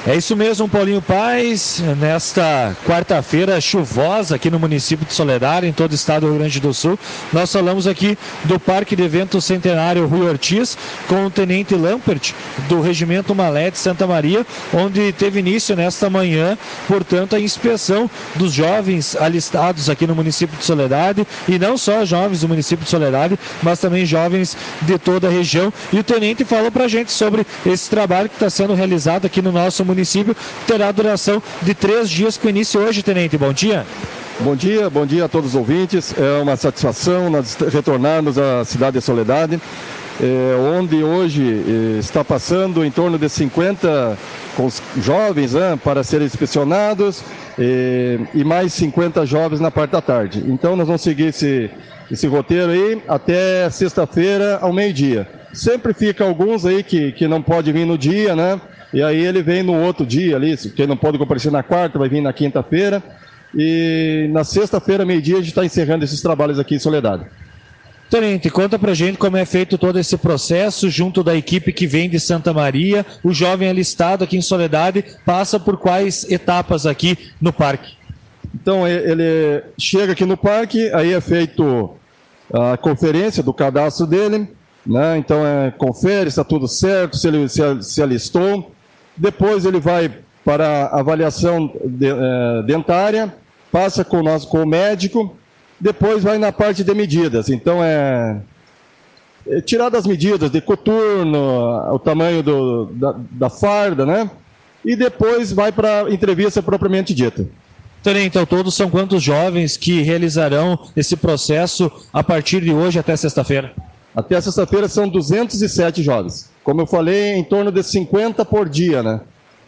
É isso mesmo, Paulinho Paes. Nesta quarta-feira chuvosa aqui no município de Soledade, em todo o estado do Rio Grande do Sul, nós falamos aqui do Parque de Eventos Centenário Rui Ortiz com o Tenente Lampert do Regimento Malete Santa Maria, onde teve início nesta manhã, portanto, a inspeção dos jovens alistados aqui no município de Soledade, e não só jovens do município de Soledade, mas também jovens de toda a região. E o Tenente falou pra gente sobre esse trabalho que está sendo realizado aqui no nosso município. Terá duração de 3 dias, com início hoje, Tenente. Bom dia. Bom dia a todos os ouvintes. É uma satisfação nós retornarmos à cidade de Soledade, onde hoje está passando em torno de 50 jovens para serem inspecionados e mais 50 jovens na parte da tarde. Então nós vamos seguir esse roteiro aí até sexta-feira ao meio-dia. Sempre fica alguns aí que não pode vir no dia, né? E aí ele vem no outro dia ali, quem não pode comparecer na quarta, vai vir na quinta-feira. E na sexta-feira, meio-dia, a gente está encerrando esses trabalhos aqui em Soledade. Tenente, conta pra gente como é feito todo esse processo junto da equipe que vem de Santa Maria. O jovem alistado aqui em Soledade passa por quais etapas aqui no parque? Então, ele chega aqui no parque, aí é feito a conferência do cadastro dele, né? Então, confere se está tudo certo, se ele se alistou. Depois ele vai para a avaliação dentária, passa com o médico, depois vai na parte de medidas. Então, tirar das medidas de coturno, o tamanho da farda, né? E depois vai para a entrevista propriamente dita. Tenente, ao todo são quantos jovens que realizarão esse processo a partir de hoje até sexta-feira? Até sexta-feira são 207 jovens. Como eu falei, em torno de 50 por dia, né?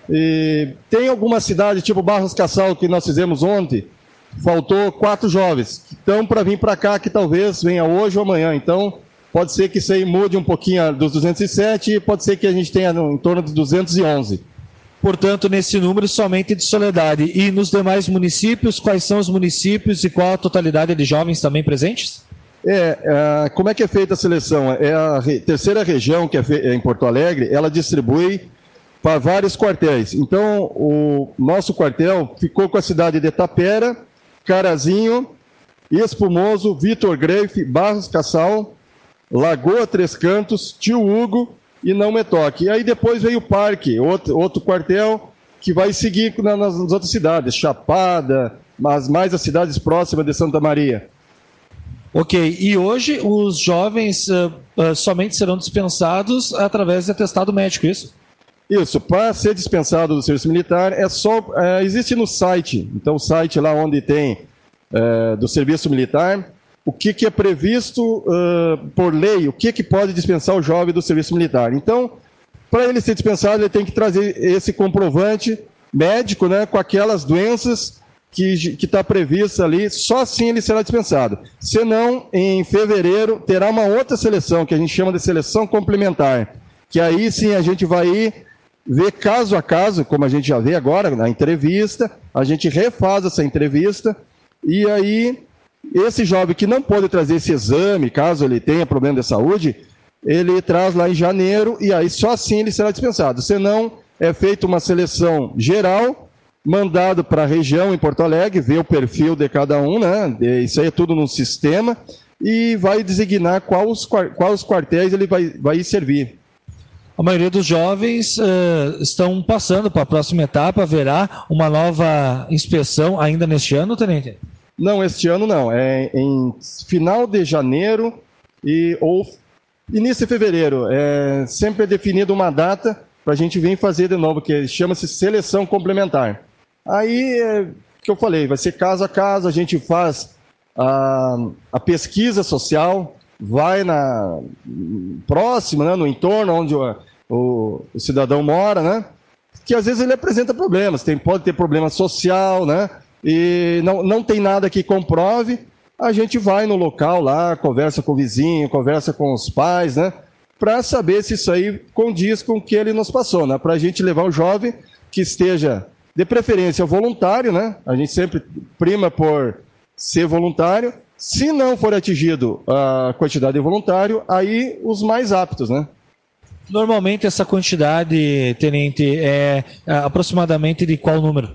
E tem alguma cidade, tipo Barros Cassal, que nós fizemos ontem, faltou 4 jovens que estão para vir para cá, que talvez venha hoje ou amanhã. Então, pode ser que isso aí mude um pouquinho dos 207 e pode ser que a gente tenha em torno de 211. Portanto, nesse número somente de Soledade. E nos demais municípios, quais são os municípios e qual a totalidade de jovens também presentes? Como é que é feita a seleção? É a terceira região, que é em Porto Alegre, ela distribui para vários quartéis. Então, o nosso quartel ficou com a cidade de Tapera, Carazinho, Espumoso, Vitor Greife, Barros Cassal, Lagoa Três Cantos, Tio Hugo e Não Me Toque. E aí depois veio o Parque, outro quartel, que vai seguir nas outras cidades, Chapada, mas mais as cidades próximas de Santa Maria. Ok, e hoje os jovens somente serão dispensados através de atestado médico, isso? Isso, para ser dispensado do serviço militar, existe no site, então o site lá onde tem do serviço militar, o que é previsto por lei, o que pode dispensar o jovem do serviço militar. Então, para ele ser dispensado, ele tem que trazer esse comprovante médico, né, com aquelas doenças que está prevista ali, só assim ele será dispensado. Senão, em fevereiro, terá uma outra seleção, que a gente chama de seleção complementar, que aí sim a gente vai ver caso a caso, como a gente já vê agora na entrevista, a gente refaz essa entrevista, e aí esse jovem que não pode trazer esse exame, caso ele tenha problema de saúde, ele traz lá em janeiro, e aí só assim ele será dispensado. Senão, é feita uma seleção geral, mandado para a região em Porto Alegre, ver o perfil de cada um, né? Isso aí é tudo num sistema, e vai designar quais quartéis ele vai servir. A maioria dos jovens estão passando para a próxima etapa. Haverá uma nova inspeção ainda neste ano, Tenente? Não, este ano não. É em final de janeiro ou início de fevereiro. Sempre é definida uma data para a gente vir fazer de novo, que chama-se seleção complementar. Aí, que eu falei, vai ser caso a caso, a gente faz a pesquisa social, vai próximo, né, no entorno onde o cidadão mora, né, que às vezes ele apresenta problemas, pode ter problema social, né, e não tem nada que comprove, a gente vai no local lá, conversa com o vizinho, conversa com os pais, né, para saber se isso aí condiz com o que ele nos passou, né, para a gente levar o jovem que esteja, de preferência, voluntário, né, a gente sempre prima por ser voluntário. Se não for atingido a quantidade de voluntário, aí os mais aptos, né? Normalmente essa quantidade, tenente, é aproximadamente de qual número?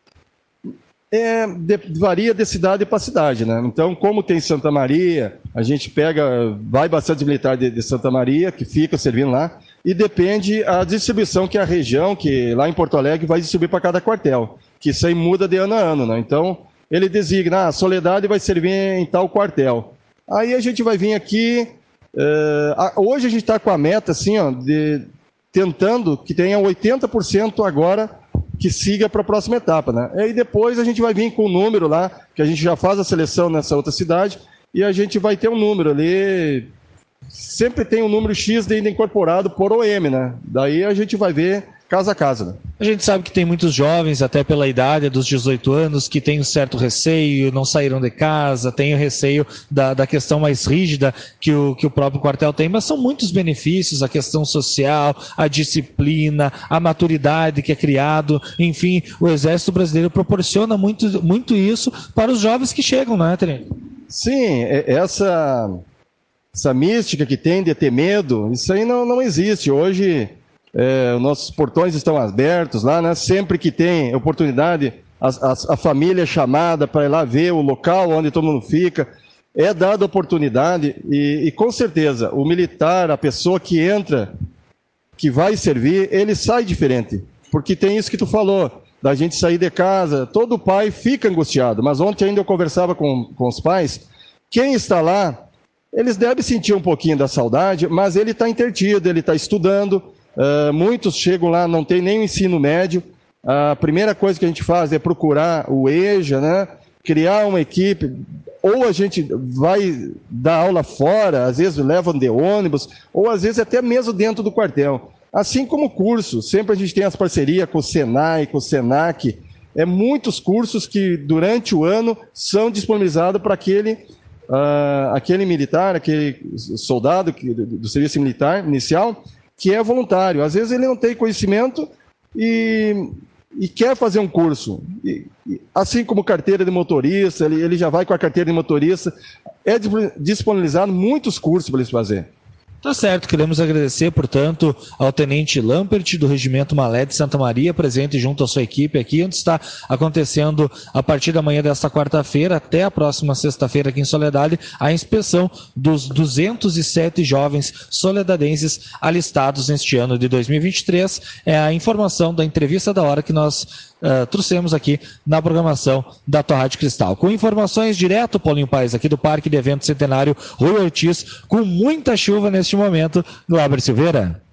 Varia de cidade para cidade, né? Então, como tem Santa Maria, a gente vai bastante militar de Santa Maria, que fica servindo lá, e depende a distribuição que a região, que lá em Porto Alegre, vai distribuir para cada quartel, que isso aí muda de ano a ano, né? Então, ele designa, a Soledade vai servir em tal quartel. Aí a gente vai vir aqui, hoje a gente está com a meta, assim, ó, tentando que tenha 80% agora que siga para a próxima etapa, né? E aí depois a gente vai vir com um número lá, que a gente já faz a seleção nessa outra cidade, e a gente vai ter um número ali, sempre tem um número X ainda incorporado por OM, né? Daí a gente vai ver casa a casa, né? A gente sabe que tem muitos jovens, até pela idade dos 18 anos, que têm um certo receio, não saíram de casa, têm o receio da questão mais rígida que o próprio quartel tem, mas são muitos benefícios, a questão social, a disciplina, a maturidade que é criado, enfim, o Exército Brasileiro proporciona muito isso para os jovens que chegam, né, Tenente? Sim, essa mística que tem de ter medo, isso aí não existe. Hoje, nossos portões estão abertos lá, né? Sempre que tem oportunidade, a família é chamada para ir lá ver o local onde todo mundo fica, é dada oportunidade e com certeza o militar, a pessoa que entra, que vai servir, ele sai diferente, porque tem isso que tu falou, da gente sair de casa, todo pai fica angustiado, mas ontem ainda eu conversava com os pais, quem está lá, eles devem sentir um pouquinho da saudade, mas ele está entretido, ele está estudando. Muitos chegam lá, não tem nem o ensino médio. A primeira coisa que a gente faz é procurar o EJA, né? Criar uma equipe, ou a gente vai dar aula fora, às vezes levam de ônibus, ou às vezes até mesmo dentro do quartel. Assim como curso, sempre a gente tem as parcerias com o Senai, com o Senac, muitos cursos que durante o ano são disponibilizados para aquele militar, aquele soldado do serviço militar inicial, que é voluntário. Às vezes ele não tem conhecimento e quer fazer um curso. Assim como carteira de motorista, ele já vai com a carteira de motorista. É disponibilizado muitos cursos para eles fazerem. Tá certo, queremos agradecer, portanto, ao Tenente Lampert do Regimento Malé de Santa Maria, presente junto à sua equipe aqui, onde está acontecendo, a partir da manhã desta quarta-feira até a próxima sexta-feira aqui em Soledade, a inspeção dos 207 jovens soledadenses alistados neste ano de 2023. É a informação da entrevista da hora que nós trouxemos aqui na programação da tua Rádio Cristal. Com informações direto, Paulinho Paes, aqui do Parque de Evento Centenário Rui Ortiz, com muita chuva neste momento, Glauber Silveira.